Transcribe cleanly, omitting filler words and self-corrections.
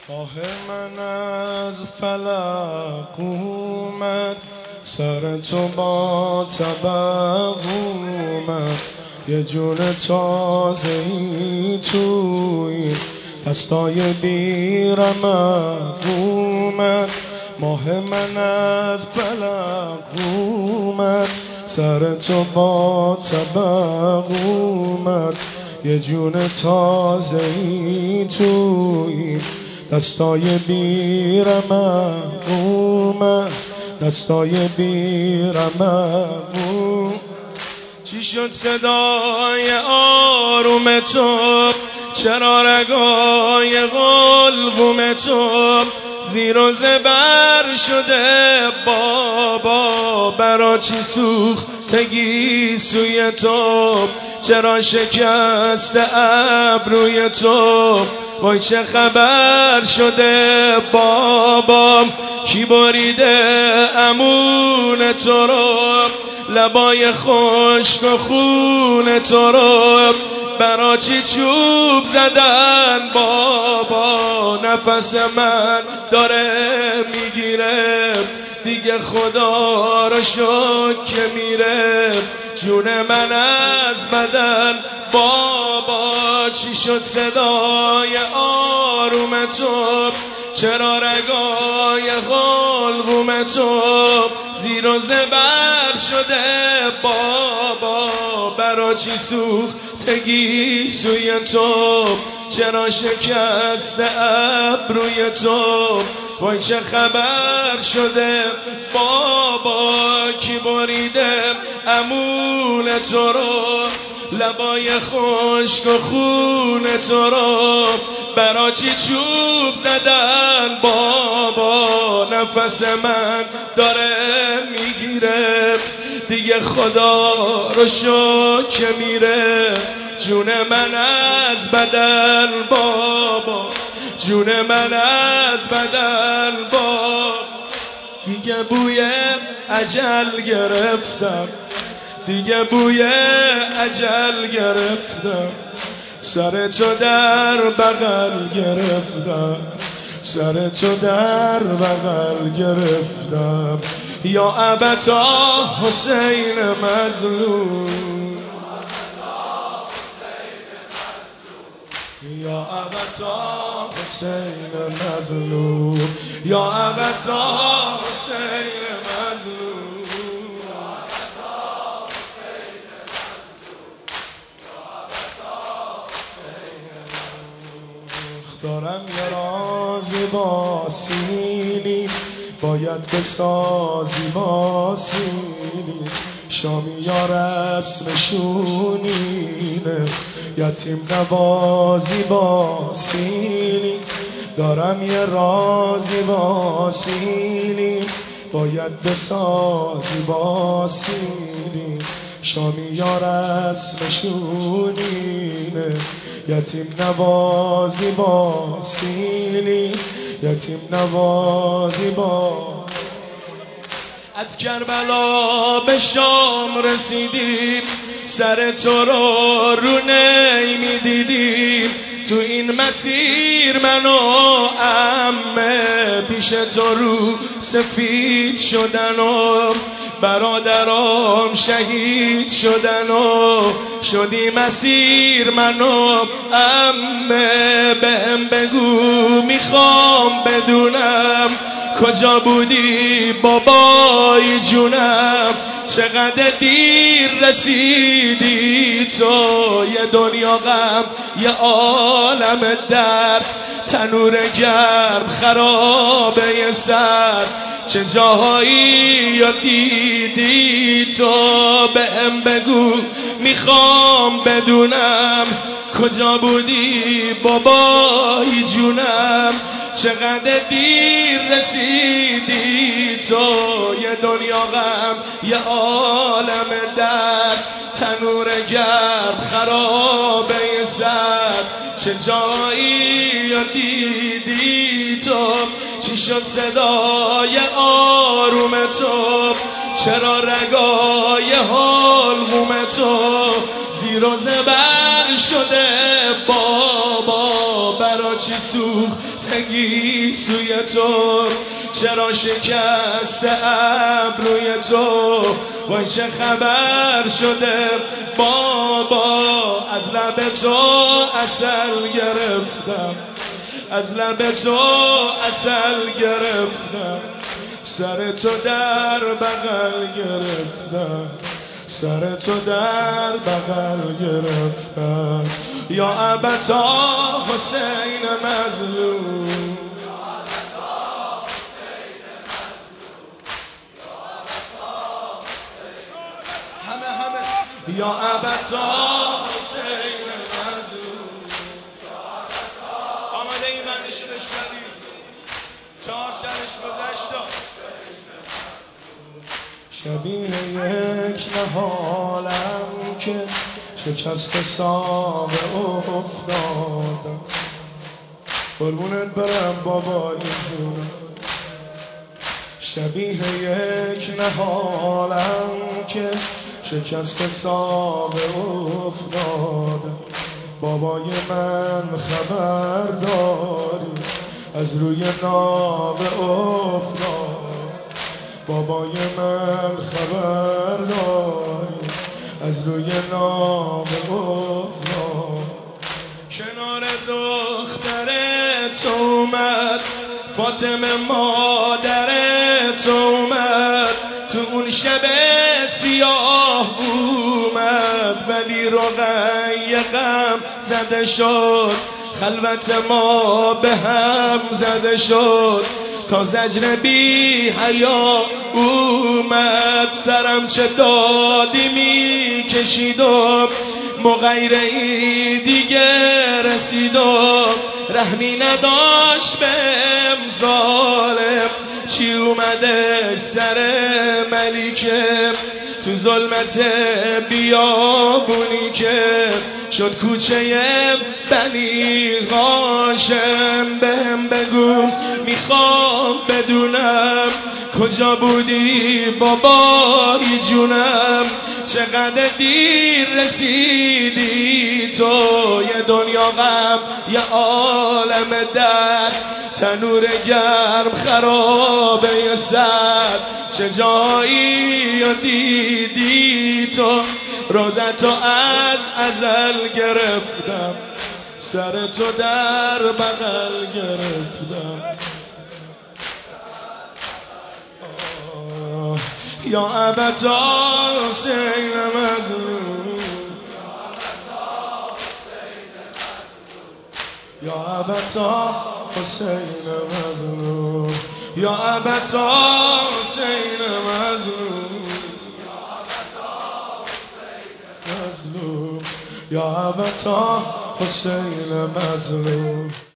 آه من از فلک اومد، سر تو با طبق اومد، یه جون تازه‌ای توی هستای بیرمق اومد. ماه من از فلک اومد، سر تو با طبق اومد، یه جون تازه‌ای توی دستای بیرمق اومد، دستای بیرمق اومد. چی شد صدای آروم تو؟ چرا رگای قلقم تو زیر و زبر شده بابا؟ برا چی سوختگی سوی تو؟ چرا شکست ابروی تو؟ وای چه خبر شده بابا؟ کی بریده امون تو رو؟ لبای خشک و خون تو رو برا چی چوب زدن بابا؟ نفس من داره میگیره دیگه، خدا رو شکر که میره جون من از بدن بابا. چی شد صدای آروم تو؟ چرا رگای قلقم تو زیر و زبر شده بابا؟ برا چی سوختگی سوی تو؟ چرا شکست ابروی تو؟ وای چه خبر شده بابا؟ کی بریده امون تو رو؟ لبای خشک و خون تو رو برا چی چوب زدن بابا؟ نفس من داره میگیره دیگه، خدا رو شکر که میره جون من از بدن بابا، جون من از بدن بابا. دیگه بوی اجل گرفتم، دیگه بوی اجل گرفتم، سر تو در بغل گرفتم، سر تو در بغل گرفتم. یا ابتا حسین مظلوم، یا ابتا حسین مظلوم، یا ابتا حسین مظلوم. دارم یه رازی با سینی، باید بسازی با سینی، شامی یا رسمشونینه، یتیم نوازی با سینی. دارم یه رازی با سینی، باید بسازی با سینی، شامی یا رسمشونینه، یتیم نوازی با سینی، یتیم نوازی با. از کربلا به شام رسیدیم، سر تو رو نی میدیدیم، تو این مسیر من و عمه پیش تو رو سفید شدن و برادرام شهید شدن و شدی مسیر من و عمه. بهم بگو میخوام بدونم کجا بودی بابای جونم؟ چقدر دیر رسیدی تو؟ یه دنیا غم یه عالم درد، تنور گرم خرابه یه سر، چه جاهایی یا دیدی تو؟ بهم بگو میخوام بدونم کجا بودی بابای جونم؟ چقدر دیر رسیدی تو؟ یه دنیا غم یه عالم درد، تنور گرم خرابه یه سر، چه جایی یا دیدی تو؟ چی شد صدای آروم تو؟ چرا رگای حلقوم تو زیر و زبر شده بابا؟ برا چی سوخت زندگی سوی تو، چرا شکسته ابروی تو؟ وای چه خبر شده بابا، از لب تو عسل گرفتم، از لب تو عسل گرفتم، سر تو در بغل گرفتم، سر تو در بغل گرفتم. یا ابتا حسین مظلوم، یا ابتا حسین مظلوم. آمده این بندشو بشنوی، 4 شبش گذشت. شبیه یک نهالم که شکست ساقه افتادم، قربونت برم بابای جون. شبیه یک نهالم که شکست ساقه افتادم، بابای من خبر داری از روی ناقه افتادم، بابای من خبر داری از روی ناقه افتادم. کنار دخترت اومد فاطمه مادرت اومد، تو اون شب سیاه اومد، ولی رقیه غم زده شد، خلوت ما به هم زده شد، تا زجر بی حیا اومد. سرم چه دادی می کشیدم، مغیره دیگه رسیدم، رحمی نداشت بهم ظالم، چی اومدش سر ملیکه، تو ظلمت بیابونی که شد کوچه بنی هاشم. بهم بگو میخوام بدونم کجا بودی بابای جونم، چقدر دیر رسیدی تو، یه دنیا غم یه عالم درد، تنور گرم خرابه یه سر، چه جایی دیدی تو، روزتو از ازل گرفتم، سر تو در بغل گرفتم. یا ابتا حسین مظلوم، یا ابتا حسین مظلوم، یا ابتا حسین مظلوم، یا ابتا حسین مظلوم.